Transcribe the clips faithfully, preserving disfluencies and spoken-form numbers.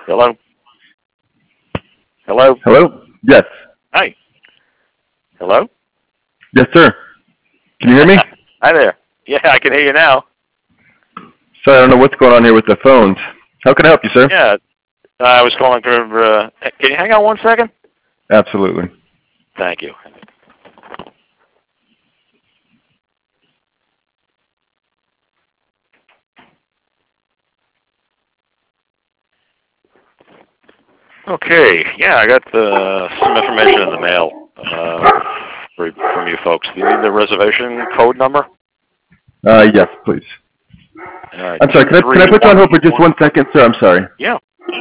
Hello? Hello? Hello? Yes. Hi. Hello? Yes, sir. Can you hear me? Hi there. Yeah, I can hear you now. Sorry, I don't know what's going on here with the phones. How can I help you, sir? Yeah, I was calling for, uh, can you hang on one second? Absolutely. Thank you. Okay, yeah, I got uh, some information in the mail uh, for, from you folks. Do you need the reservation code number? Uh, yes, please. All right, I'm sorry, two can I, can I three put you on one. hold for just one second, sir? I'm sorry. Yeah.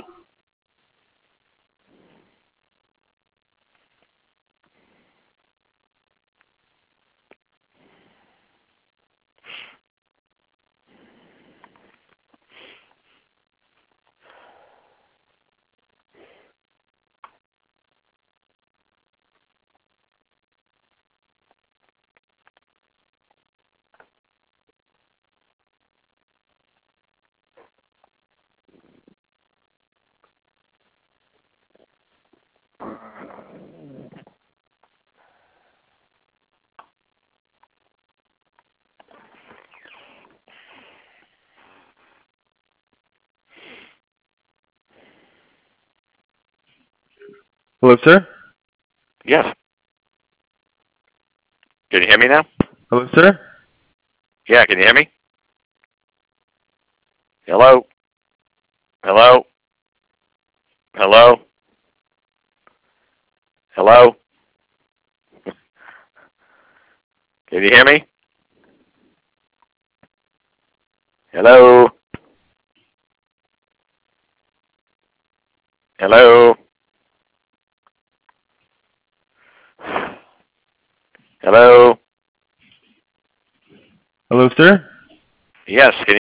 Hello, sir? Yes. Can you hear me now? Hello, sir? Yeah, can you hear me? Hello? Hello? Hello? Hello? Can you hear me? Hello? Hello? Hello? Hello, sir? Yes, can